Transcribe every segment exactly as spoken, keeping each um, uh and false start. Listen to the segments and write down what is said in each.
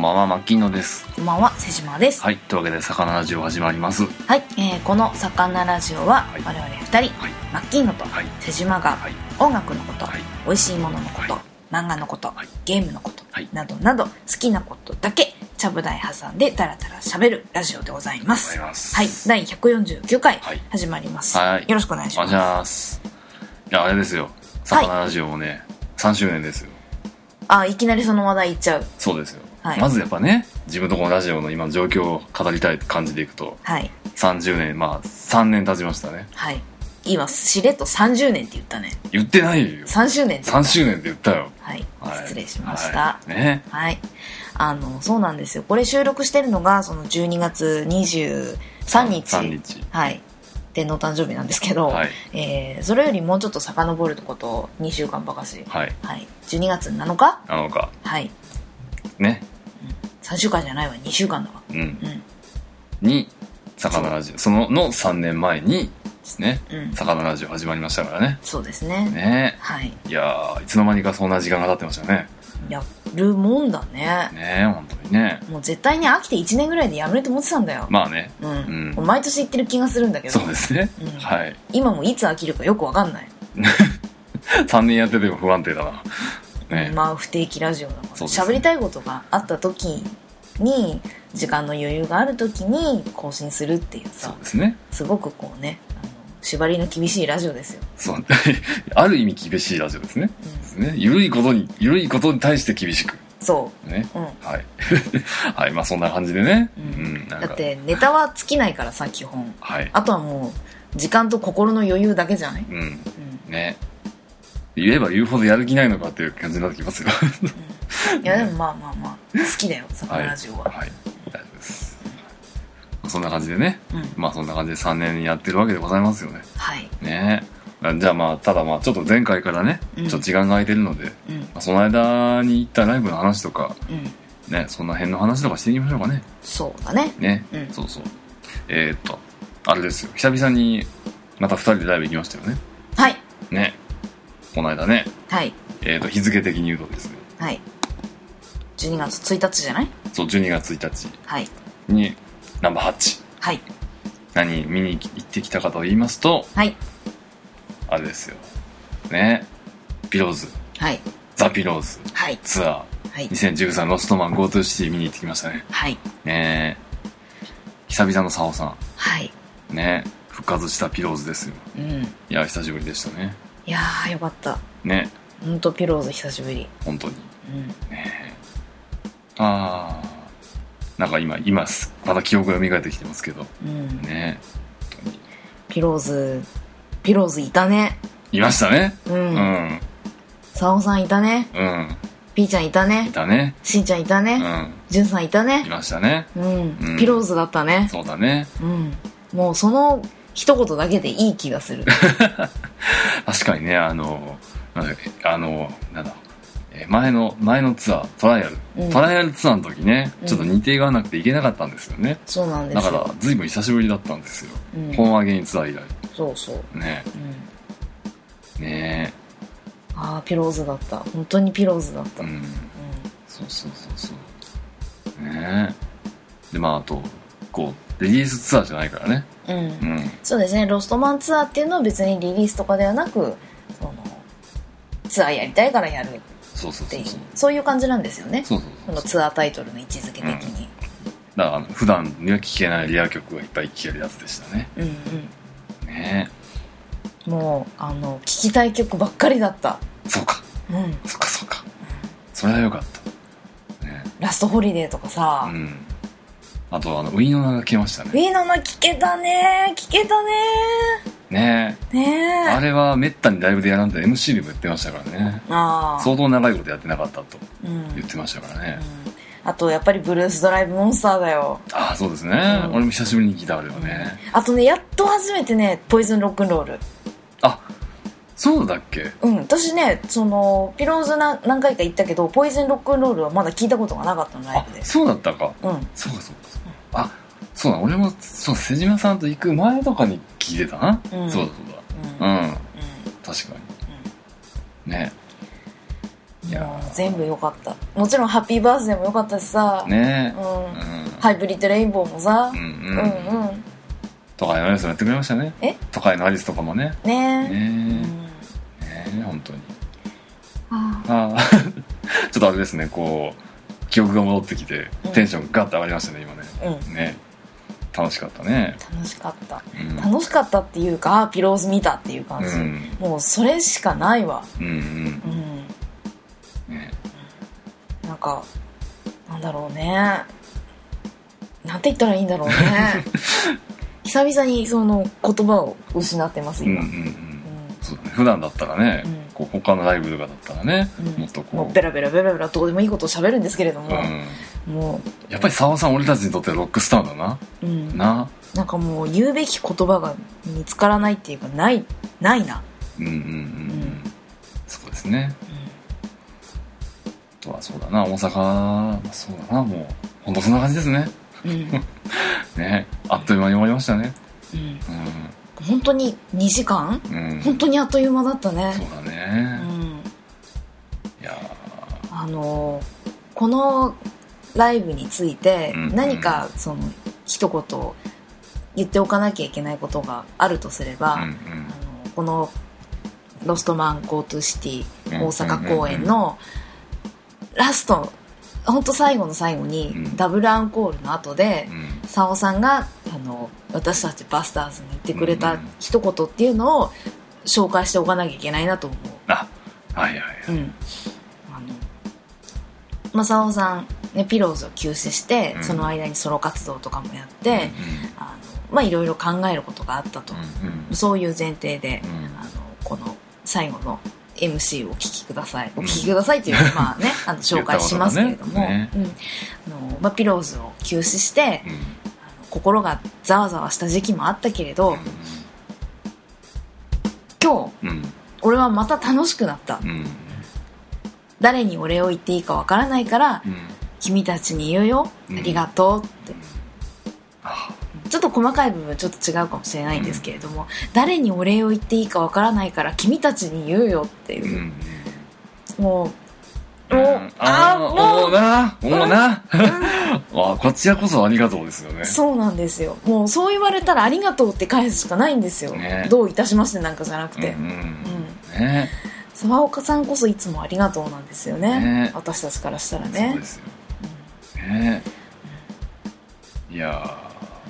ばんは、マッキンノです。 こんばんは、瀬島です。 はい、というわけで魚ラジオ始まります。 はい、えー、この魚ラジオは、はい、我々ふたり、はい、マッキンノと瀬島が、はい、音楽のこと、はい、美味しいもののこと、はい、漫画のこと、はい、ゲームのこと、はい、などなど好きなことだけちゃぶ台挟んでダラダラ喋るラジオでございます。はい、だいひゃくよんじゅうきゅうかい始まります。はい、よろしくお願いします。 お願いします。いや、あれですよ、魚ラジオもね、はい、さんしゅうねんですよ。 あ、いきなりその話題いっちゃう。 そうですよ、はい、まずやっぱね、自分とこのラジオの今の状況を語りたい感じでいくと、はい、さんじゅうねん、まあさんねん経ちましたね。 はい、今しれっとさんじゅうねんって言ったね。 言ってないよ。 さんしゅうねんって言った。 さんしゅうねんって言ったよ。 はい、はい、失礼しました。 はい、ね、はい、 あのそうなんですよ。これ収録してるのがそのじゅうにがつにじゅうさんにち、 さんにち、 はい、天皇誕生日なんですけど、はい、えー、それよりもうちょっと遡ることにしゅうかんばかし、はいはい、じゅうにがつなのかなのか、 はいね、 うん、さんしゅうかんじゃないわ、にしゅうかんだわ、うんうん、 に魚ラジオ、そののさんねんまえにですね、うん、魚ラジオ始まりましたからね。 そうですね。 ね、 はい、 いやいつの間にかそんな時間が経ってましたね。 やるもんだね。 ねえ、本当にね。 もう絶対に飽きていちねんぐらいでやめると思ってたんだよ。 まあね、 うん、うん、毎年言ってる気がするんだけど。 そうですね、うん、はい。 今もいつ飽きるかよく分かんないさんねんやってても不安定だな、ね、 まあ不定期ラジオだから喋、ね、りたいことがあった時に、時間の余裕がある時に更新するっていうさ、 そうですね、 すごくこうね、あの縛りの厳しいラジオですよ。そうある意味厳しいラジオですね、うん、ですね、緩いことに緩いことに対して厳しく、 そうね、 うん、 はいはい、まあそんな感じでね、 うんうん、なんかだってネタは尽きないからさ、基本、はい、あとはもう時間と心の余裕だけじゃない、うん、うん、ね、 言えば言うほどやる気ないのかっていう感じになってきますよ、 うん、いやでもまあまあまあ好きだよ、魚ラジオは。はい、はい、大丈夫です、 うん、そんな感じでね、うん、まあそんな感じでさんねんやってるわけでございますよね。はいね。じゃあまあただまあちょっと前回からね、うん、ちょっと時間が空いてるので、うん、まあ、その間に行ったライブの話とか、うん、ね、その辺の話とかしていきましょうかね。 そうだね。 ね、うん、そうそう。えー、っとあれですよ、久々にまたふたりでライブ行きましたよね。 はい。 ね、この間ね。 はい。 えー、っと日付的に言うとですね。 はい。じゅうにがつついたちじゃない？ そう、じゅうにがつついたち。 はい。 にナンバーはち。 はい。 何見に行ってきたかと言いますと。 はい。 あれですよね、ピローズ、はい、ザ・ピローズ、はい、ツアー、はい、にせんじゅうさんロストマン ゴートゥー シティ見に行ってきましたね。はいね、久々のサオさん、はいね、復活したピローズですよ、うん、いや久しぶりでしたね。 いやーよかったね、 ほんとピローズ久しぶり、 本当に、うんね、あーなんか今今また記憶が蘇ってきてますけど、うんね、本当にピローズピローズいたね。 いましたね。うん。うん。 サオさんいたね。うん。ピーちゃんいたね。 いたね。 しんちゃんいたね。うん。ジュンさんいたね。 いましたね。 うん。うん、ピローズだったね。 そうだね。 うん。もうその一言だけでいい気がする。 確かにね、あの、あの、なんだ、前の前のツアートライアル、うん、トライアルツアーの時ね、ちょっと日程が合わなくて行けなかったんですよね。うん、そうなんですよ。だからずいぶん久しぶりだったんですよ。うん、本アゲインツアー以来。 そうそうね、うん、ねえ、 ああピローズだった、本当にピローズだった、うんうん、 そうそうそうそうねえ。でまああとこうリリースツアーじゃないからね、うん、うん、 そうですね、ロストマンツアーっていうのは別にリリースとかではなく、そのツアーやりたいからやるっていう、そうそうそうそう、そういう感じなんですよね。そうそうそうそう、そのツアータイトルの位置づけ的に、うん、 だから普段には聴けないリア曲がいっぱい聴けるやつでしたね。うんうんね、 もうあの聴きたい曲ばっかりだった。 そうか、うん、そっかそっか、うん、それはよかった、 ね、ラストホリデーとかさ、うん、 あとあのウィーノナが聴けましたね。 ウィーノナ聴けたね、聴けたねねえ、ねえ、あれはめったにライブでやらんと エムシー でも言ってましたからね。あ、相当長いことやってなかったと言ってましたからね、うんうん、 あとやっぱりブルースドライブモンスターだよ。 ああそうですね、うん、俺も久しぶりに聞いたあれはね、 うん、あとねやっと初めてねポイズンロックンロール。 あ、そうだっけ。うん、 私ねそのピローズな何回か行ったけどポイズンロックンロールはまだ聞いたことがなかったの、ライブで。 あ、そうだったか、うん、そうかそうかそうか、うん、あ、そうだ、俺もそう瀬島さんと行く前とかに聞いてたな、うん、そうだそうだ、うん、うん、うん、確かに、うん、ね、いやもう全部良かった。もちろんハッピーバースデーも良かったしさね、 うんうん、ハイブリッドレインボーもさ、うんうんうんうん、都会のアリスもやってくれましたね。 え都会のアリスとかもねねえねえ、うん、ねえ本当にああちょっとあれですね、こう記憶が戻ってきてテンションガッと上がりましたね今ね、うん、ね楽しかったね。 楽しかった、うん、楽しかったっていうか、あピローズ見たっていう感じ、うん、もうそれしかないわ。うんうん、うんね、なんかなんだろうね、なんて言ったらいいんだろうね久々にその言葉を失ってます今。うんうんうん、 そうだね、普段だったらね、うん、こう他のライブとかだったらね、うん、もっとこうもうベラベラベラベラどうでもいいことを喋るんですけれども、うん、もうやっぱり澤さん俺たちにとってロックスターだな、うん、ななんかもう言うべき言葉が見つからないっていうかないないな。うんうんうん、うん、 そうですね、うん、あとはそうだな大阪そうだなもう本当そんな感じですね、うん、ねあっという間に終わりましたね、うんうん、 本当ににじかん、うん、本当にあっという間だったね。 そうだね、うん、いやあのこのライブについて何かその一言言っておかなきゃいけないことがあるとすれば、うんうん、あのこのロストマン Go to City 大阪公演のラスト本当最後の最後にダブルアンコールの後でサオさんがあの私たちバスターズに言ってくれた一言っていうのを紹介しておかなきゃいけないなと思う。 あ、はいはいはい、うん、 あのまあ、サオさん、ね、ピローズを休止して、うん、その間にソロ活動とかもやって、うんうん、あのまあいろいろ考えることがあったと、うんうん、そういう前提で、うん、あのこの最後のエムシー をお聞きください、お聞きくださいっていうまあねあの紹介しますけれども、ねうんあのまあ、ピローズを休止して、うん、あの心がざわざわした時期もあったけれど、うん、今日、うん、俺はまた楽しくなった、うん、誰にお礼を言っていいかわからないから、うん、君たちに言うよ、うん、ありがとうって、ちょっと細かい部分ちょっと違うかもしれないんですけれども、うん、誰にお礼を言っていいかわからないから君たちに言うよっていう、うん、もう、もう、うん、ああもうなもうな、うん、あこちらこそありがとうですよね。 そうなんですよ。もうそう言われたらありがとうって返すしかないんですよ、ね、どういたしましてなんかじゃなくて、うんうんうんね、沢岡さんこそいつもありがとうなんですよ ね, ね私たちからしたらね。そうですよ、うん、ね、 うん、いや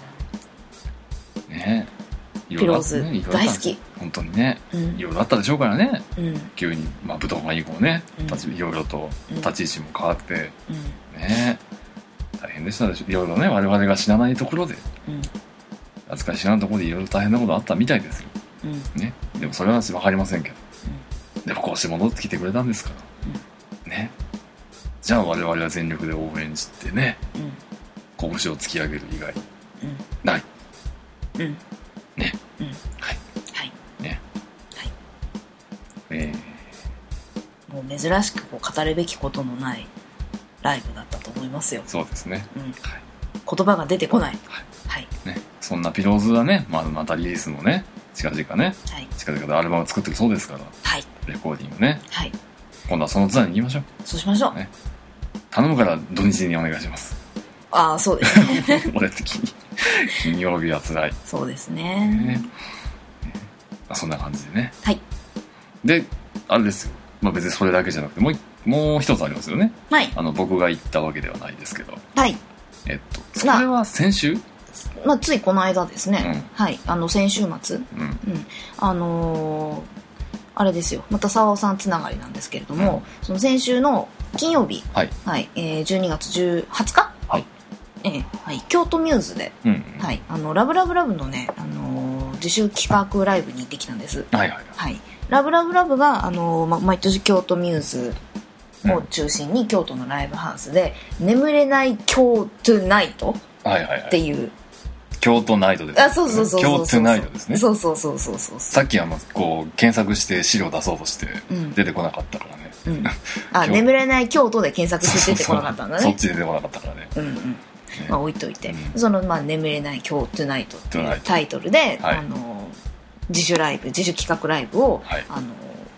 ね、 ピローズ大好き本当にね、うん、いろいろあったでしょうからね、うん、急に、まあ、武道館以降ね、うん、いろいろと立ち位置も変わって、うん、ね大変でしたでしょ。いろいろね我々が知らないところで、うん、扱い知らないところでいろいろ大変なことあったみたいですよ、うんね、でもそれは分かりませんけど、うん、でもこうして戻ってきてくれたんですから、うん、ねじゃあ我々は全力で応援してね、うん、拳を突き上げる以外、うん、ないうんね、うん、はいはいねはいえー、もう珍しくこう語るべきことのないライブだったと思いますよ。 そうですね、うんはい、 言葉が出てこない、はいはいね、そんなピローズはね、まあ、またリリースもね近々ね、はい、近々アルバムを作ってるそうですから、はい、レコーディングね、はい、今度はそのツアーに行きましょう。 そうしましょう、 ね、頼むから土日にお願いします。 ああそうですね俺的に金曜日はつらい。 そうですね、ねまあ、そんな感じでね。 はいであれですよ、まあ、別にそれだけじゃなくてもうもう一つありますよね。 はいあの僕が言ったわけではないですけど、 はいえっとそれは先週、 まあ、ついこの間ですね、うん、はいあの先週末、うんうん、あのー、あれですよまた沢尾さんつながりなんですけれども、うん、その先週の金曜日、はいはいえー、じゅうにがつはつかはいえーはい、京都ミューズで、うんうんはい、あのラブラブラブのね、あのー、自主企画ライブに行ってきたんです、はいはいはい、ラブラブラブが、あのーま、毎年京都ミューズを中心に京都のライブハウスで、うん、眠れない京都ナイトっていう、はいはいはい、 京都ナイトです、ね、 あそうそうそうそう京都ナイトですね。 そうそうそうそうそうさっきあのこう検索して資料出そうとして出てこなかったからね、うん、 あ眠れない京都で検索して出てこなかったんだね。 そうそうそっちで出てこなかったからね、うんうんまあ、置いといて、うん、その、まあ、眠れない今日トゥナイトっていうタイトルで、はい、あの自主ライブ自主企画ライブを、はい、あの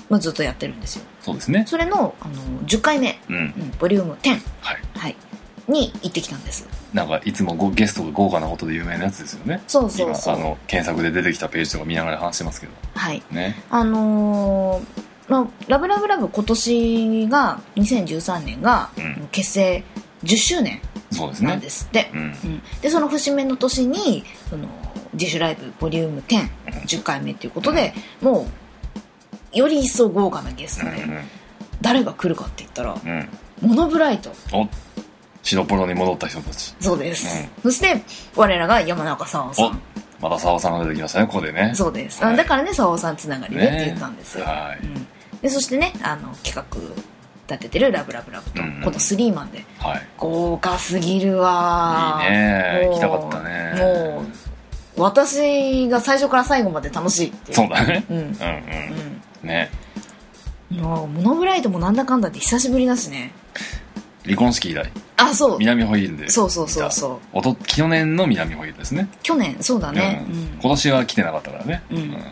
まあ、ずっとやってるんですよ。 そうですね。 それの、あのじゅっかいめ、 うんうん、 ボリュームじゅう、 はいはい、に行ってきたんです。 なんかいつもごゲストが豪華なことで有名なやつですよね。 そうそうそう。 今あの検索で出てきたページとか見ながら話してますけど、 はいね、 あのーまあ、ラブラブラブ今年がにせんじゅうさんねんが、うん、結成じゅっしゅうねんなんですって。 そうですね、うんうん、でその節目の年にその自主ライブボリュームじゅう、じゅっかいめということで、うん、もうより一層豪華なゲストで、うんうん、誰が来るかって言ったら、うん、モノブライト、 お白プロに戻った人たち。 そうです、うん、そして我らが山中沙央さん。 また沙央さんが出てきましたね、ここでね。 そうです、はい、だからね沙央さんつながりでって言ったんですよ、 ね、はい、うん、 でそしてねあの企画立ててるラブラブラブと、うんうん、このスリーマンで、はい、豪華すぎるわ。 いいね、行きたかったね。 もう私が最初から最後まで楽しいっていう。 そうだね、 うん、うんうんうんね。 もうモノブライトもなんだかんだって久しぶりだしね。 離婚式以来。 あ、そう、 南ホイールで。 そうそうそうそう。 おと去年の南ホイールですね。 去年、そうだね、 うんうん、今年は来てなかったからね。 うん、うんうん、い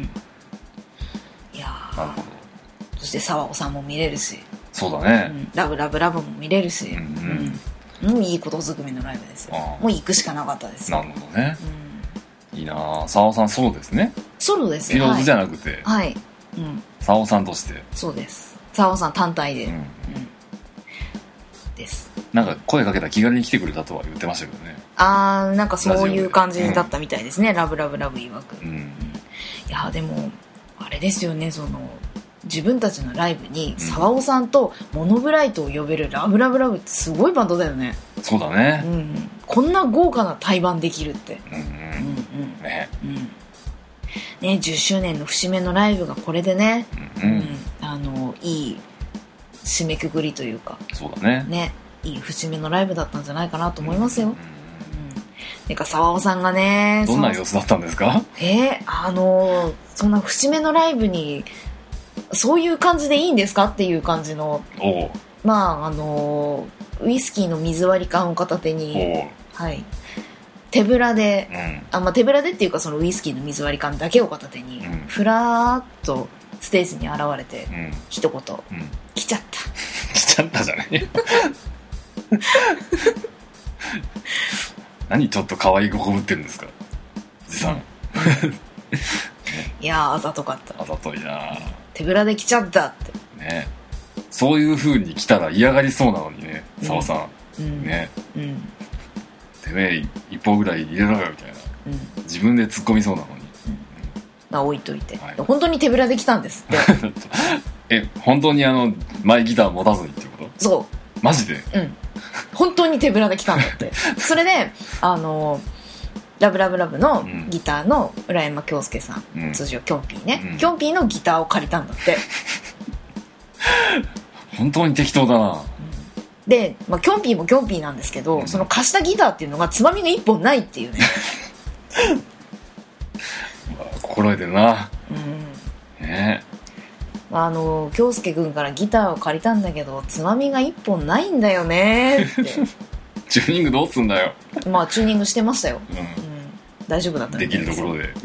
やー、なるほど。そして沢尾さんも見れるし。 そうだね、 うん、ラブラブラブも見れるし、うんうん、もういいことずくめのライブですよ。もう行くしかなかったですよ。 なるほどね、うん、いいな。沢尾さんソロですね。 ソロです。 ピローズじゃなくて、 はい、うん、 沢尾さんとして。 そうです、沢尾さん単体で、うんうん、です。 なんか声かけたら気軽に来てくれたとは言ってましたけどね。 あー、なんかそういう感じだったみたいですね、うん、ラブラブラブ曰く、うんうん、いやでもあれですよね、その自分たちのライブに沢尾さんとモノブライトを呼べるラブラブラブってすごいバンドだよね。 そうだね、 うん、こんな豪華な対バンできるって、うんうんうんうんね、 うんね、じゅっしゅうねんの節目のライブがこれでね、うんうん、あのいい締めくくりというか、 そうだね、 ね、いい節目のライブだったんじゃないかなと思いますよ、うんうんうん、てか沢尾さんがね、 どんな様子だったんですか。 えー、あのそんな節目のライブにそういう感じでいいんですかっていう感じの、 おまああのウイスキーの水割り缶を片手に、はい、手ぶらで、うん、あまあ、手ぶらでっていうかそのウイスキーの水割り缶だけを片手に、うん、ふらーっとステージに現れて、うん、一言、うん、来ちゃった来ちゃったじゃない何ちょっと可愛い子こぶってるんですかおじさんいやーあざとかった。 あざといな。 手ぶらで来ちゃったってね。そういう風に来たら嫌がりそうなのにね、澤さん、うん、ね、うん、てめえ一歩ぐらい入れろよみたいな、うん、自分で突っ込みそうなのに、うんまあ、置いといて、はい、本当に手ぶらで来たんですってえ、本当にあのマイギター持たずにってこと？ そうマジで？ うん本当に手ぶらで来たんだってそれであのラブラブラブのギターの浦山恭介さん、うん、通常キョンピーね、うん、キョンピーのギターを借りたんだって本当に適当だな、うん、 で、まあ、キョンピーもキョンピーなんですけど、うん、その貸したギターっていうのがつまみがいっぽんないっていうね心得てるな、 うんね、 あの恭介君からギターを借りたんだけどつまみがいっぽんないんだよねってチューニングどうすんだよ。 まあチューニングしてましたよ、うんうん、大丈夫だったできるところで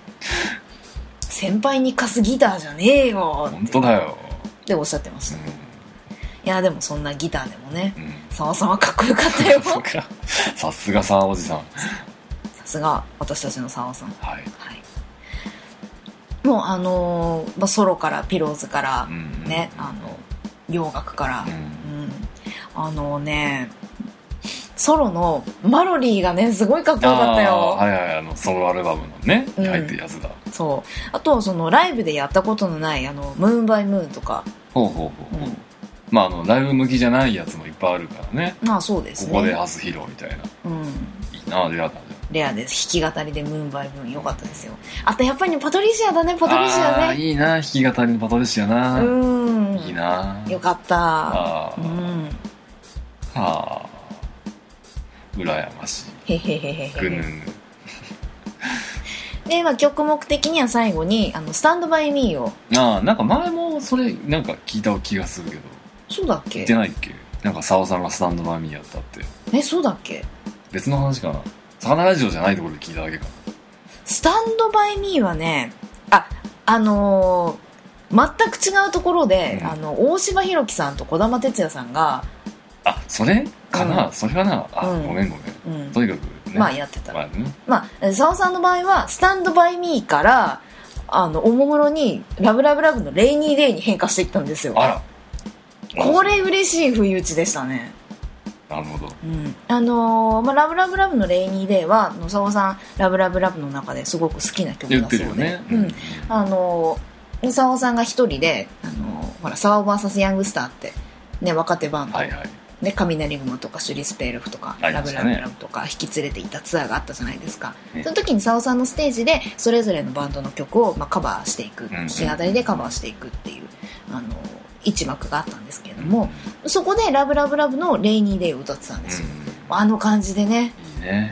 先輩に貸すギターじゃねえよって本当だよっておっしゃってました、うん、いやでもそんなギターでもね、澤、うん、さんはかっこよかったよさすが澤おじさん、 さすが私たちの澤さん、 はい、はい、 もうあのーまあ、ソロからピローズからね、うんうん、あの洋楽から、うんうん、あのねソロのマロリーがねすごいかっこよかったよ。 はいはい、あのソロアルバムのね、うん、入ってるやつだ。 そうあとそのライブでやったことのないあのムーンバイムーンとか、 ほうほうほう、うん、まああのライブ向きじゃないやつもいっぱいあるからね。 まあそうですね、 ここで初披露みたいな、うん、いいな。レアだね。 レアです。弾き語りでムーンバイムーン良かったですよ。あとやっぱりパトリシアだね。パトリシアね。 あいいな、弾き語りのパトリシアな。うんいいな。 よかった。 あうん。はあ羨ましい。へへへへへ。ぐぬぬ。 で、まあ、曲目的には最後にあのスタンドバイミーを。 ああ、なんか前もそれなんか聞いた気がするけど。 そうだっけ？ 言ってないっけ？なんか澤さんがスタンドバイミーやったって。 え、そうだっけ？ 別の話かな。魚ラジオじゃないところで聞いただけかな。 スタンドバイミーはね、あ、あの全く違うところで、うん、あの大柴弘樹さんと児玉哲也さんがあそれかな、うん、それかなあ、うん、ごめんごめん、うん、とにかく、ね、 まあやってた、まあね、まあ澤さんの場合はスタンドバイミーからあのおもむろにラブラブラブのレイニーデイに変化していったんですよ。 あらこれ嬉しい不意打ちでしたね。 なるほど、 うん、あのーまあ、ラブラブラブのレイニーデイは野沢さんラブラブラブの中ですごく好きな曲だそうで、ねうん、あのー、野沢さんが一人で、あのー、ほらサワー ブイエス ヤングスターって、ね、若手バンド、はいはいね、雷雲とかシュリスペールフとか、ね、ラブラブラブとか引き連れていたツアーがあったじゃないですか、ね、その時に沢さんのステージでそれぞれのバンドの曲を、まあ、カバーしていく弾き語りでカバーしていくっていう、あのー一幕があったんですけれども、うん、そこでラブラブラブのレイニーデイを歌ってたんですよ、うん、あの感じでねいいね、うん、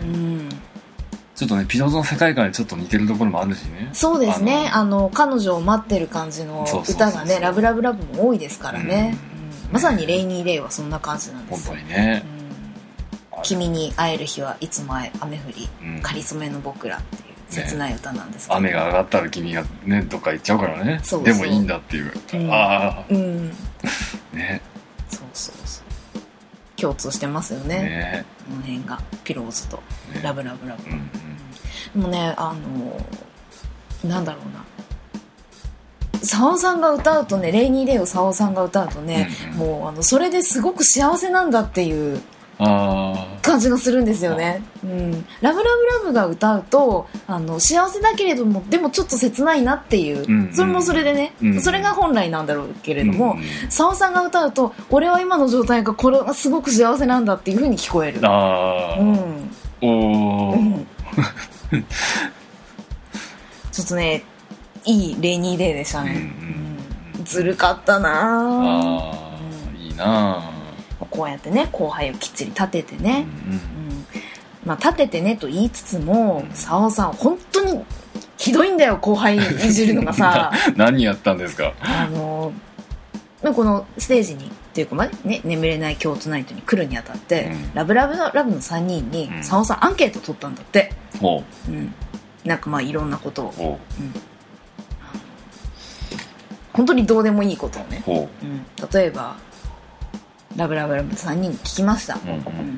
ちょっとねピローズの世界観にちょっと似てるところもあるしね。 そうですね、あの、あの彼女を待ってる感じの歌がねラブラブラブも多いですからね、うんうん、まさにレイニーデイはそんな感じなんですよ。 本当にね、 うん、君に会える日はいつも雨降り、うん、かりそめの僕らっていう切ない歌なんですけど、 ね、雨が上がったら君がねどっか行っちゃうからね。そうそうでもいいんだっていう、うん、ああうんねそうそうそう共通してますよね、ねこの辺がピローズとラブラブラブ、ねうんうん、でもねあのなんだろうなサオさんが歌うとねレイニーデイをサオさんが歌うとね、うんうん、もうあのそれですごく幸せなんだっていう感じがするんですよね、うん、ラブラブラブが歌うとあの幸せだけれどもでもちょっと切ないなっていう、うんうん、それもそれでね、うんうん、それが本来なんだろうけれども、うんうん、サオさんが歌うと俺は今の状態がこれがすごく幸せなんだっていう風に聞こえる。あ、うん、おー、うん、ちょっとねいいレイニーデーでしたね、うんうん、ずるかったなあ、うん、いいなこうやってね後輩をきっちり立ててね、うんうんまあ、立ててねと言いつつも澤尾さん本当にひどいんだよ後輩いじるのがさ何やったんですか。 あのこのステージにっていうか、まあね、眠れない京都ナイトに来るにあたって、うん、ラブラブのラブのさんにんに澤尾さんアンケート取ったんだって、うんうん、なんかまあいろんなことを、うん、本当にどうでもいいことをね、うん、例えばラブラブラブさんにんに聞きました、うんうん、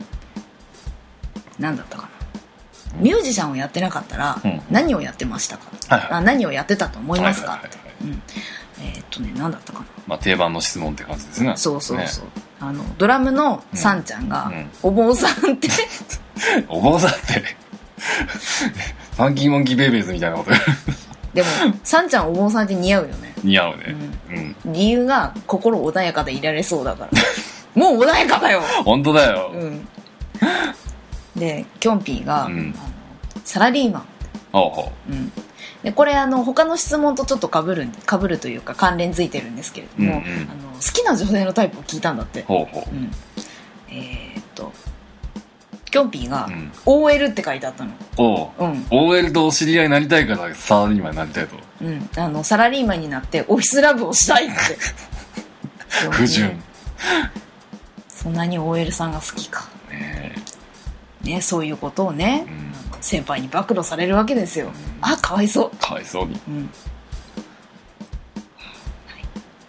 何だったかな、ミュージシャンをやってなかったら何をやってましたか、はいはい、あ何をやってたと思いますか、はいはいはいはいうん、えー、っとね何だったかな、 まあ、定番の質問って感じですね。 そうそうそう、ね、あのドラムのサンちゃんが、うんうん、お坊さんってお坊さんってファンキーモンキーベイベーズみたいなことでもサンちゃんお坊さんって似合うよね。 似合うね、 うんうん、理由が心穏やかでいられそうだからもう穏やかだよ本当だよ、うん、 でキョンピーが、うん、あのサラリーマン、ほうほう、うん、でこれあの他の質問とちょっと被る被るというか関連づいてるんですけれども、うんうん、あの好きな女性のタイプを聞いたんだって。ほうほう、うん、えー、っとキョンピーが、うん、オーエル って書いてあったの。 おう、うん、オーエル とお知り合いになりたいからサラリーマンになりたいと、 うん、あのサラリーマンになってオフィスラブをしたいって不純。 そんなに オーエル さんが好きか、ねね、そういうことをね、うん、先輩に暴露されるわけですよ、うん、あかわいそうかわいそうに、うんはい、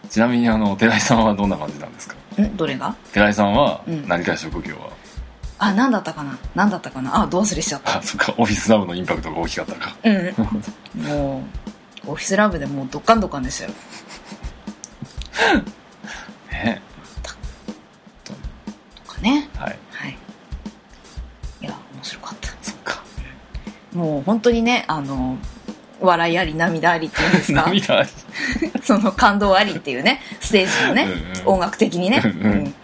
ちなみにあの寺井さんはどんな感じなんですか。 んどれが。 寺井さんは何か職業は、うん、 あ何だったかな何だったかなあどう忘れしちゃった。 あそっかオフィスラブのインパクトが大きかったか。 うんもうオフィスラブでもうドッカンドッカンでしたよねとかね、はい、はい、いや面白かった。 そっかもう本当にねあの笑いあり涙ありっていうんですか涙ありその感動ありっていうねステージのね、うんうん、音楽的にね、うんうんはい、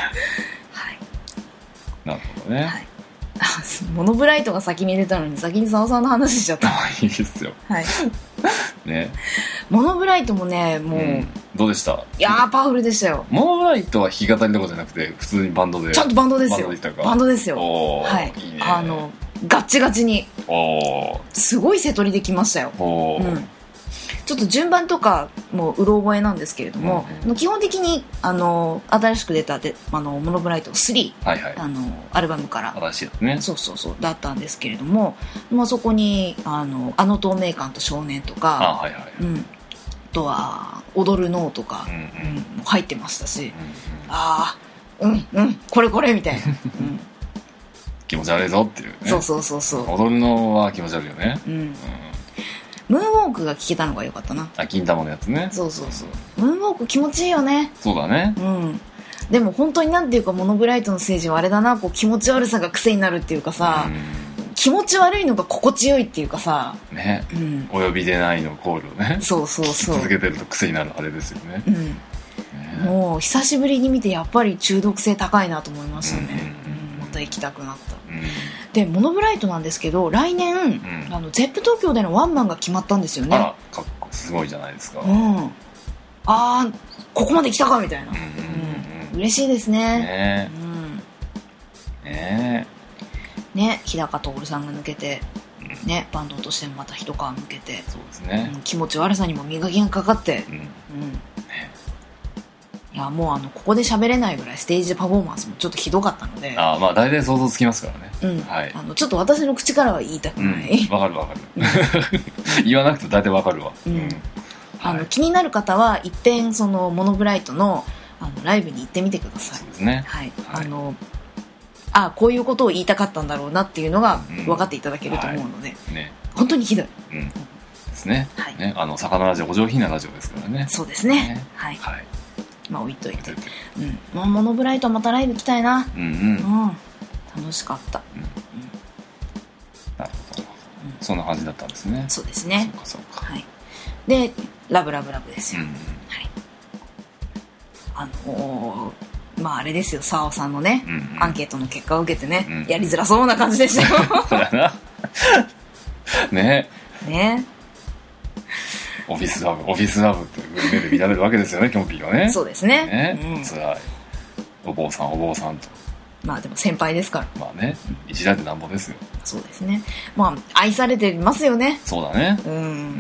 なるほどね、はい、 モノブライトが先に出たのに先に澤さんの話しちゃった。 いいですよ、はいね、 モノブライトもねもう、うん、 どうでした。 いやーパワフルでしたよ。 モノブライトは弾き語りとかじゃなくて普通にバンドで。 ちゃんとバンドですよ。バンドでバンドですよ。はいいいね。 あのガッチガチにおすごい瀬取りできましたよ。お、うん、ちょっと順番とかもううろ覚えなんですけれども、うんうん、基本的にあの新しく出たであのモノブライトスリー、はいはい、あのアルバムから新しいですね。 そうそうそうだったんですけれども、まあ、そこにあのあの透明感と少年とかあ、はいはいうん、 とは踊る脳とか、うんうん、入ってましたし、うんうん、ああうんうんこれこれみたいな、うん、 気持ち悪いぞっていうね。 そうそうそうそう。 踊るのは気持ち悪いよね、うんうん、 ムーンウォークが聞けたのが良かったな。 あ、金玉のやつね。 そうそうそう。ムーンウォーク気持ちいいよね。 そうだね。 うん。でも本当になんていうかモノブライトのステージはあれだな、こう気持ち悪さが癖になるっていうかさ、うん、気持ち悪いのが心地よいっていうかさ。 ね。うん、お呼びでないのコールをね。 そうそうそう。 続けてると癖になるあれですよね。 うん。ね、もう久しぶりに見てやっぱり中毒性高いなと思いましたね。うんうんうん、また行きたくなった。うんでモノブライトなんですけど来年、うん、あのゼップ東京でのワンマンが決まったんですよね。 あらかっこすごいじゃないですか、 うん、ああここまで来たかみたいな、うんうんうんうん、嬉しいですね。ねえ、うん、ねえね日高徹さんが抜けて、うん、ねバンドとしてもまた一皮抜けて、 そうですね、 うん、気持ち悪さにも磨きがかかって、うんうんね、いやもうあのここで喋れないぐらいステージパフォーマンスもちょっとひどかったので、 あまあ大体想像つきますからね、 うんはい、あのちょっと私の口からは言いたくない、 わ、うん、かるわかる言わなくて大体わかるわ、うんうんあのはい、気になる方は一遍そのモノブライト の, あのライブに行ってみてください。 そうですね、 はいはい、あのあこういうことを言いたかったんだろうなっていうのが分かっていただけると思うので、うんはいね、本当にひどい、うんですね、はいね、あの魚ラジオお上品なラジオですからね。 そうですね、ねはい、はいまあ置いといて、うん、モノブライトはまたライブ行きたいな、うんうんうん、楽しかった、うんうん、 なるほど、うん、そんな感じだったんですね。 そうですね。 そうかそうか、はい、 でラブラブラブですよ、うんうんはい、あのー、まああれですよ澤尾さんのね、うんうん、アンケートの結果を受けてね、うんうん、やりづらそうな感じでしたよそうだなねねオフィスラブオフィスラブって目で見られるわけですよねキョンピーはね。 そうですね、 ね、うん、つらいお坊さんお坊さんとまあでも先輩ですからまあね一代でなんぼですよ。 そうですねまあ愛されてますよね。 そうだねうん、うん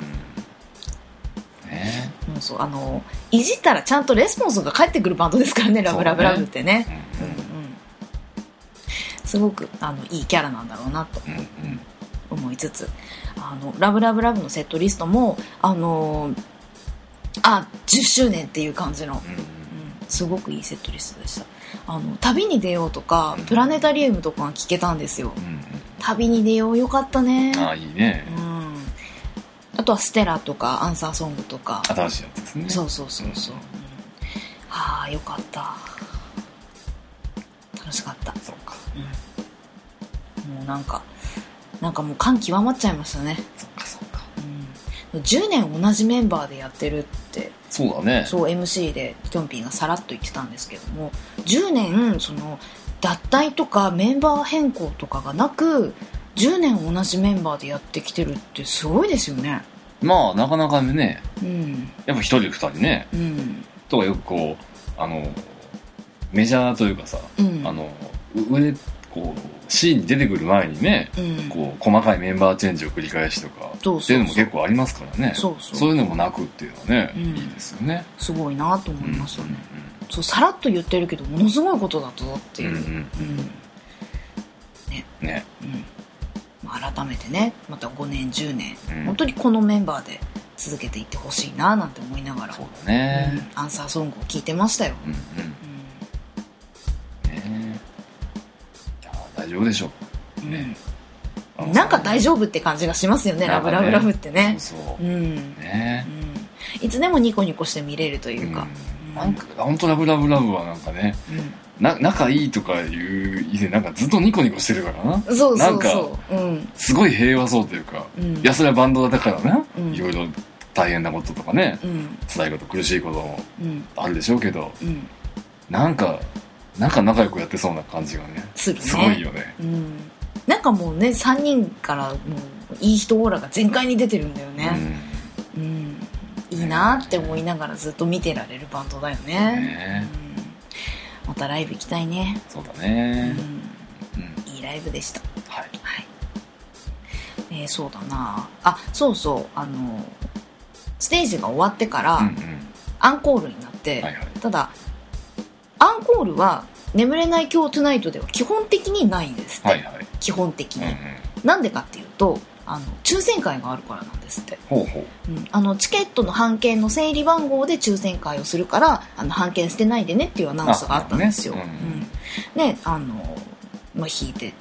ね、もうそうあのいじったらちゃんとレスポンスが返ってくるバンドですからねラブラブラブってね、うんうんうん、すごくあのいいキャラなんだろうなと思いつつ、あのラブラブラブのセットリストもあのあじゅっしゅうねんっていう感じの、うんうん、すごくいいセットリストでした。あの旅に出ようとか、うん、プラネタリウムとかが聴けたんですよ、うんうん、旅に出ようよかったね。 あいいね、うん、 あとはステラとかアンサーソングとか新しいやつですね。 そうそうそうそう、うん、はあよかった楽しかった。 そうか、 うん、もうなんかなんかもう感極まっちゃいましたね。 そっかそっか、 うん、じゅうねん同じメンバーでやってるって。 そうだね。 そう エムシー でキョンピーがさらっと言ってたんですけどもじゅうねんその脱退とかメンバー変更とかがなくじゅうねん同じメンバーでやってきてるってすごいですよね。 まあなかなかね、 うん、 やっぱ一人二人ね、うん、とかよくこうあのメジャーというかさ、うん、あの上こうシーンに出てくる前にね、うん、こう細かいメンバーチェンジを繰り返しとかそうそうそうっていうのも結構ありますからね。そうそうそういうのもなくっていうのはね、うん、いいですよね。 すごいなと思いましたね、うんうんうん、そうさらっと言ってるけどものすごいことだったぞっていう、うんうんうんねねうんまあ、改めてねまたごねんじゅうねん、うん、本当にこのメンバーで続けていってほしいななんて思いながらそうだね、 うん、アンサーソングを聴いてましたよ、うんうん大丈夫でしょう、ねうん、なんか大丈夫って感じがしますよね、ラブラブラブってね。 そうそう、うんねうん、いつでもニコニコして見れるというか、 うん、なんか本当ラブラブラブはなんかね、うん、な仲いいとかいう以前なんかずっとニコニコしてるからな。 そうそうそうなんか、うん、すごい平和そうというか、うん、いやそれはバンドだからな、うん、いろいろ大変なこととかね、うん、辛いこと苦しいこともあるでしょうけど、うん、なんかなんか仲良くやってそうな感じがねするね。すごいよね、うん、 なんかもうねさんにんからもういい人オーラが全開に出てるんだよね、うんうん、いいなって思いながらずっと見てられるバンドだよ ね, ね、うん、またライブ行きたいね。 そうだね、 うんうん、いいライブでした。 はい、 はいえー、そうだなあそうそうあのステージが終わってから、うんうん、アンコールになって、はいはい、ただアンコールは眠れない今日トゥナイトでは基本的にないんですって、はいはい、基本的に、うんうん、なんでかっていうとあの抽選会があるからなんですって。 ほうほう、 うん、あのチケットの半券の整理番号で抽選会をするからあの半券捨てないでねっていうアナウンスがあったんですよ。あ、ね、うんうん、であの、まあ、引いてって、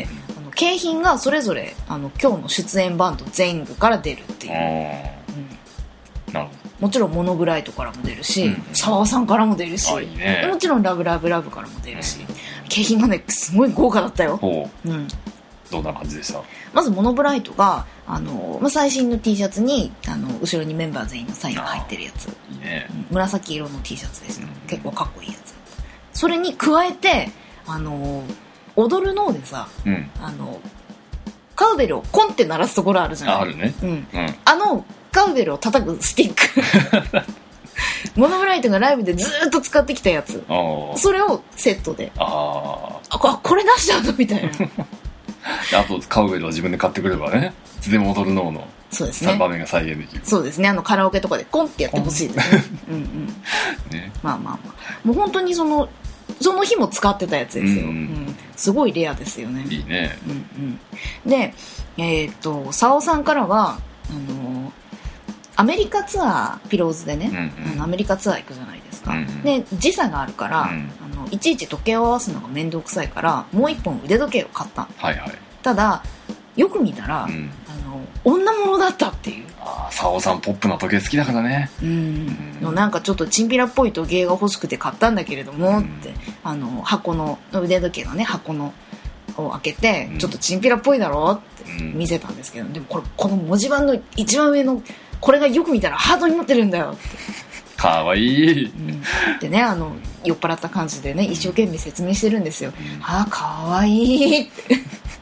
うん、あの景品がそれぞれあの今日の出演バンド全部から出るっていう、うん、なるほど。もちろんモノブライトからも出るし、うん、沢尾さんからも出るし、いいね、もちろんラブラブラブからも出るし、うん、景品がねすごい豪華だったよ。 ほう、うん、どんな感じでした？ まずモノブライトがあの、まあ、最新の T シャツにあの後ろにメンバー全員のサインが入ってるやつ、いいね、うん、紫色の T シャツでした、うん、結構かっこいいやつ。それに加えてあの踊るのでさ、うん、あのカウベルをコンって鳴らすところあるじゃない。 あるね、うんうん、 あのカウベルを叩くスティックモノブライトがライブでずっと使ってきたやつ、それをセットで、ああこれ出しちゃうのみたいなあとカウベルは自分で買ってくればね、いつでも踊るののそうですね、 場面が再現できる。 そうですね、あのカラオケとかでコンってやってほしいですねうんうん、ね、まあまあまあもう本当にそのその日も使ってたやつですよ、うんうん、すごいレアですよね。 いいね、 うんうん、でえー、っと沢尾さんからはあのアメリカツアーピローズでね、うんうん、あのアメリカツアー行くじゃないですか、うんうん、で時差があるから、うん、あのいちいち時計を合わすのが面倒くさいからもう一本腕時計を買った、はいはい、ただよく見たら、うん、あの女物だったっていう。 ああ、沢尾さんポップな時計好きだからね。 うん、うん、なんかちょっとチンピラっぽい時計が欲しくて買ったんだけれども、うん、ってあの箱の腕時計のね箱のを開けて、うん、ちょっとチンピラっぽいだろって見せたんですけど、うん、でもこれこの文字盤の一番上のこれがよく見たらハートになってるんだよってかわいい、 うん、でねあの酔っ払った感じでね一生懸命説明してるんですよ、うん、あーかわいいって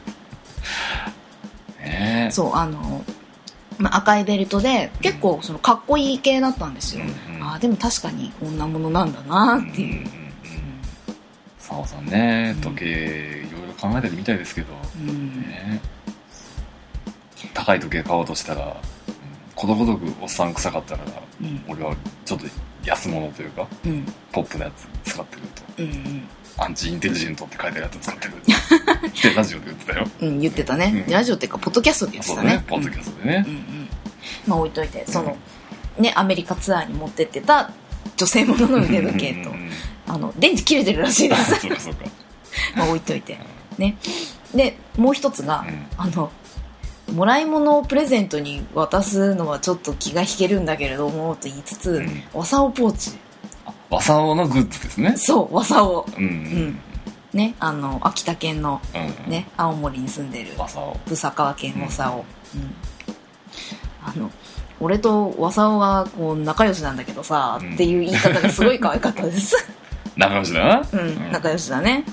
ね、そうあの、まあ、赤いベルトで結構そのかっこいい系だったんですよ、うんうん、あでも確かに女物なんだなっていう、うんうんうん、 沢尾さんね時計いろいろ考えてみたいですけど、うんね、高い時計買おうとしたらことごとくおっさん臭かったから、うん、俺はちょっと安物というか、うん、ポップなやつ使ってくると、うんうん、アンチインテリジェントって書いてあるやつ使ってくるとってラジオで言ってたよ、うん、言ってたね、うん、ラジオっていうかポッドキャストで言ってたね、 ねポッドキャストでね、うんうんうん、 まあ置いといてその、うん、ねアメリカツアーに持ってってた女性ものの腕時計とあの電池切れてるらしいですそうかそうかまあ置いといてね。でもう一つが、うん、あのもらい物をプレゼントに渡すのはちょっと気が引けるんだけれどもと言いつつ、うん、わさおポーチ、 わさおのグッズですね。 そうわさお、うんうん、ねあの秋田県の、うんね、青森に住んでるブサ川県わさお、うんうん、あの俺とわさおがこう仲良しなんだけどさ、うん、っていう言い方がすごい可愛かったです仲良しだな、 うん、うん、仲良しだね、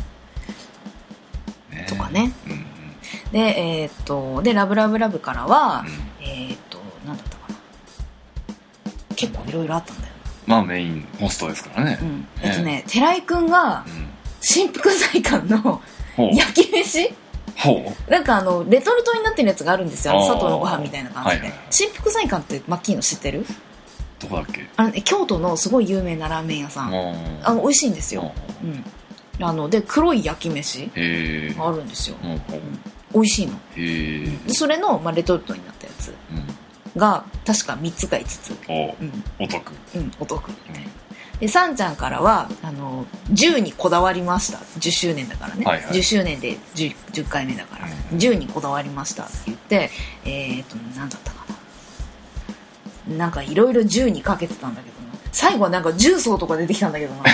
うんね、とかね、うんでえー、っとでラブラブラブからは、うん、えー、っとなんだったかな結構いろいろあったんだよ。 まあメインホストですからね、うん、 えっとね寺井くんが、うん、新福祭館の焼き飯ほうなんかあのレトルトになってるやつがあるんですよ、あの佐藤のご飯みたいな感じで、はいはいはい、新福祭館ってマッキーの知ってる？ どこだっけ？ あの、ね、京都のすごい有名なラーメン屋さん、あの美味しいんですよ、うん、あので黒い焼き飯があるんですよ、うんうん、美味しいの。へでそれの、まあ、レトルトになったやつが、うん、確かみっつかいつつお、うん、お得うんお得みたいな、うん、でさんちゃんからはあの銃にこだわりましたじゅっしゅうねんだからね、はいはい、じゅっしゅうねんで 10, じゅっかいめだから、うん、銃にこだわりましたって言ってえっ、ー、と何だったかななんかいろいろ銃にかけてたんだけどな最後はなんか重曹とか出てきたんだけどな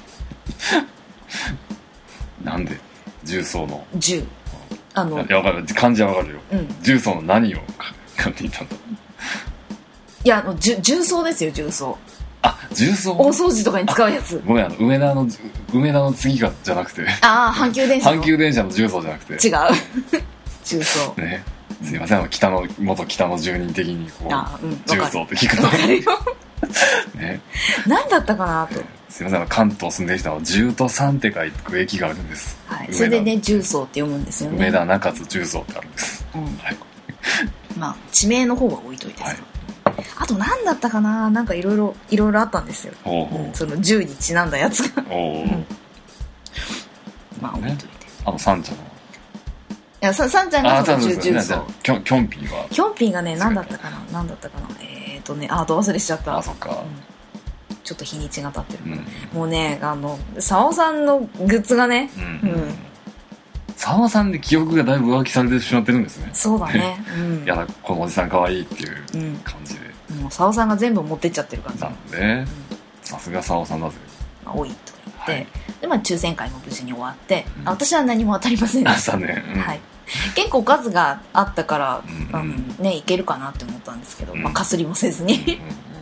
なんで重曹の銃あのいや分かる漢字は分かるよ、うん、重曹の何を買っていたんだ。 いやあの重曹ですよ重曹。 あ重曹大掃除とかに使うやつ。 ごめんあの梅田の梅田の次がじゃなくてああ阪急電車阪急電車の重曹じゃなくて違う重曹ねすいません、うん、北の元北の住人的にこう、うん、重曹って聞くと分かるよね、何だったかなと、 すいません関東住んでる人は重と三って書いて駅があるんです、 はい、それでね重曹って読むんですよね。 梅田中津重曹ってあるんです、うんはい、 まあ地名の方は置いといて、はい、あと何だったかななんかいろいろいろいろあったんですよ、ほうほう、うん、その銃にちなんだやつがお、うん、まあ置いといて、ね、 あの三茶のやささんちゃんがその重重曹キョンキョンピーはキョンピーがね何だったかな何だったかなえっとねあど忘れしちゃった。 あそっか、うん、 ちょっと日にちが経ってる、うん、もうねあのサオさんのグッズがね、うんうん、 サオさんで記憶がだいぶ浮気されてしまってるんですね。 そうだね、うん、 いやこのおじさんかわいいっていう感じで、 うん、もうサオさんが全部持ってっちゃってる感じなんでさすがサオさんだぜ、 まあ、多いと言って、はい、でまあ抽選会も無事に終わって、うん、私は何も当たりませんでしたね、うん、はい、 結構数があったから、うんうん、ねいけるかなって思ったんですけど、うん、まあかすりもせずに、うんうんうん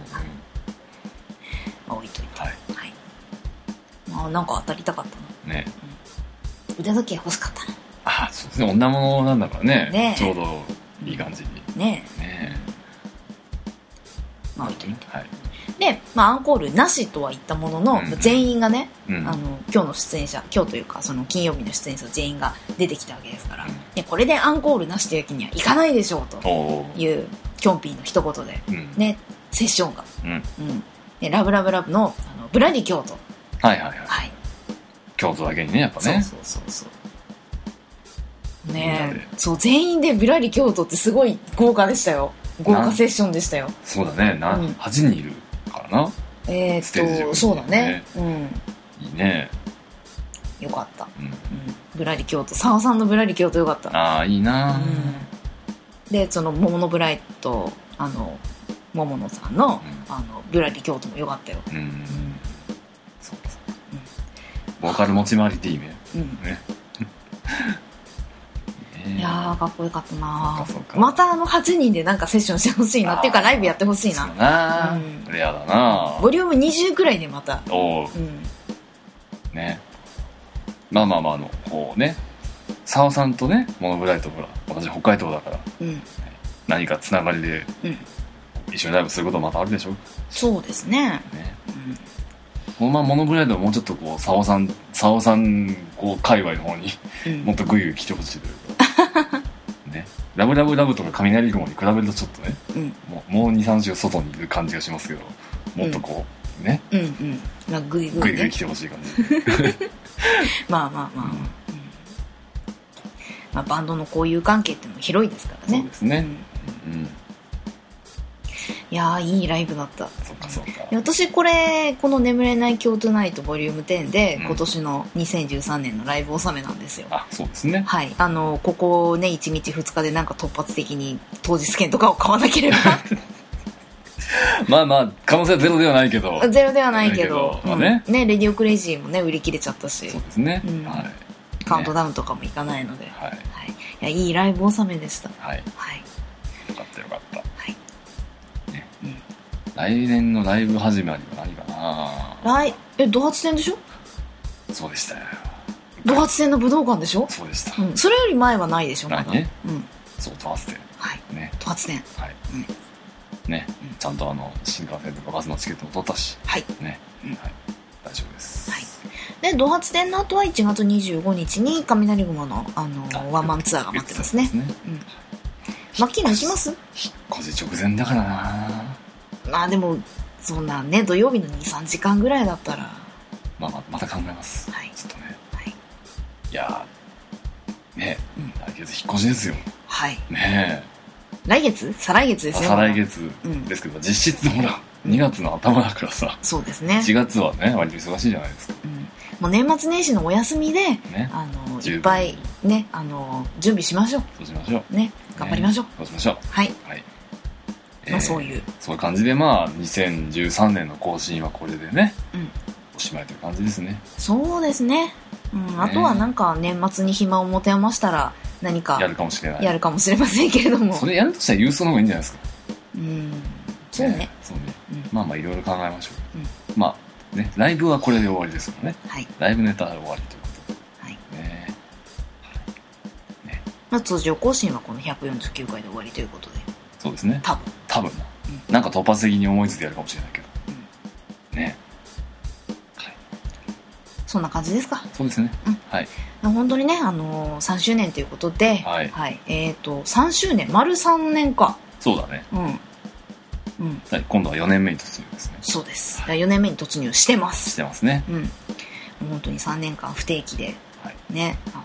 まあ、置いといて、はいはい、まあなんか当たりたかったなね、うん、腕時計欲しかったな。 あそうですね女物なんだから ね, ねちょうどいい感じにねえねえまあ置いといて、はい、で、まあ、アンコールなしとは言ったものの、うん、全員がね、うん、あの今日の出演者今日というかその金曜日の出演者全員が出てきたわけですから、うん、でこれでアンコールなしというわけにはいかないでしょうというキョンピーの一言で、うん、ねセッションが、うんうん、でラブラブラブ の, あのブラディ京都はいはいはい、はい、京都だけにねやっぱねそうそうそうそうねえそう全員でブラリ京都ってすごい豪華でしたよ。豪華セッションでしたよ。 そうだねな、うん、はちにんいるからなえー、っとステージ上に、ね、そうだね、うん、 いいねよかった、うんうん、ブラリ京都サオさんのブラリ京都よかった。 ああいいな、うん、 でその桃のブライトあの桃野さん の,、うん、あのブラリ京都もよかったよ、うんうん、 そうかそうか、うん、ボーカル持ち回りでいいね、うんねいやーかっこよかったな。またあのはちにんでなんかセッションしてほしいなっていうかライブやってほしいな。そうな、うん、レアだな。 ボリュームにじゅうくらいでまたおう、うん、ねまあまあまああのこうねサオさんとねモノブライトほら私北海道だから、うん、何かつながりで、うん、一緒にライブすることもまたあるでしょ。 そうですね、ね、 うんこのままモノブライドはもうちょっとこうサオさんサオさんこう界隈の方に、うん、もっとグイグイ来てほしいというか、ね、ラブラブラブとか雷雲に比べるとちょっとね、うん、もう、もう にさん週外にいる感じがしますけどもっとこう、うん、ね、うんうんまあ、グイグイ、ね、グイグイ来てほしい感じまあまあまあ、うんうんまあ、バンドの交友関係っていうのも広いですからね。 そうですね、うんうんいやーいいライブだった。 そうかそうか。 私これこの眠れない今日トゥナイトボリュームじゅうで、うん、今年のにせんじゅうさんねんのライブ納めなんですよ。 あそうですね。 はいあのここねいちにちふつかでなんか突発的に当日券とかを買わなければまあまあ可能性はゼロではないけどゼロではないけど、 まあねうん、ねレディオクレイジーもね売り切れちゃったしそうですね、うんはい、カウントダウンとかもいかないので、ねはいはい、いやいいライブ納めでした。 はい、はい、よかったよかった。はい来年のライブ始まりは何かな。来えド発展でしょ。 そうでしたよ。 ド発展の武道館でしょ。 そうでした、 うん、それより前はないでしょまだね、うん、そうド発展はいねド発展はい、 うん、ね、うん、ちゃんとあの新幹線とかバスのチケットも取ったしはいね、うんはい、大丈夫です。はいでド発展の後はいちがつにじゅうごにちに雷雲のあのワンマンツアーが待ってますね。すね、うん、マッキーナ行きます。 引っ越し直前だからな。 まあでもそんなね土曜日の にさんじかんぐらいだったらまあまた考えます、はい、ちょっとね、はい、いやね、うん、来月引っ越しですよ。はいね来月再来月ですよ。 再来月ですけど、うん、実質ほらにがつの頭だからさそうですねしちがつはね割と忙しいじゃないですか、うん、 もう年末年始のお休みで、ね、あのいっぱいねあの準備しましょう。 そうしましょうね頑張りましょう、ね、 そうしましょうはい、はいまあ、そういう、えー、 そういう感じでまあにせんじゅうさんねんの更新はこれでね、うん、おしまいという感じですね。 そうですね、うん、ねあとはなんか年末に暇を持て余したら何かやるかもしれないやるかもしれませんけれどもそれやるとしたら郵送の方がいいんじゃないですか。 うんそうね、ねそうね、うん、まあまあいろいろ考えましょう、うん、まあねライブはこれで終わりですからね、はい、ライブネタは終わりということで、はいねねまあ、通常更新はこのひゃくよんじゅうきゅうかいで終わりということでそうですね多分多分な、うん、なんか突発的に思いついてやるかもしれないけど、うん、ね、はい、 そんな感じですか。 そうですね、うん、はい本当にね、あのー、さんしゅうねんということで、はいはい、えーとさんしゅうねん丸さんねんか。 そうだね、うんうん、はい、今度はよねんめに突入ですね。 そうです、はい、よねんめに突入してますしてますね、 うん、本当にさんねんかん不定期で、はい、ねあの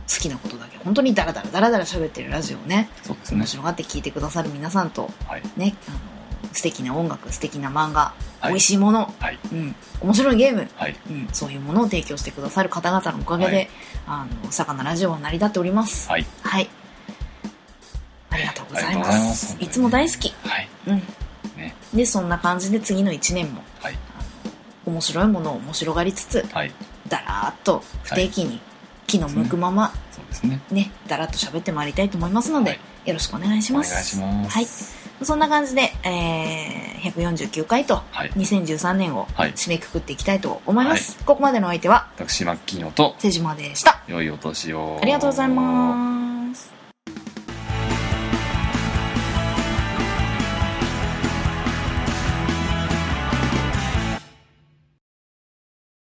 きなことだけ本当にダラダラダラダラ喋ってるラジオをね、 そうですね、 面白がって聞いてくださる皆さんと、 はい、 ね、あの素敵な音楽、素敵な漫画、 はい、 美味しいもの、 はい、 うん、面白いゲーム、 はい、 うん、そういうものを提供してくださる方々のおかげで、はい、あのさかなラジオは成り立っております。 はい、 はい、ありがとうございます。いつも大好き。 はい、 うんね、 でそんな感じで次のいちねんも、 はい、 あの面白いものを面白がりつつ、 はい、 だらーっと不定期に気の向くまま、 そうですね、 ね、だらっと喋ってまいりたいと思いますので、はい、よろしくお願いします。 お願いします。 はい、そんな感じで、えー、ひゃくよんじゅうきゅうかいとにせんじゅうさんねんを締めくくっていきたいと思います。はい、ここまでのお相手は私マッキーノと瀬島でした。 良いお年を。 ありがとうございます。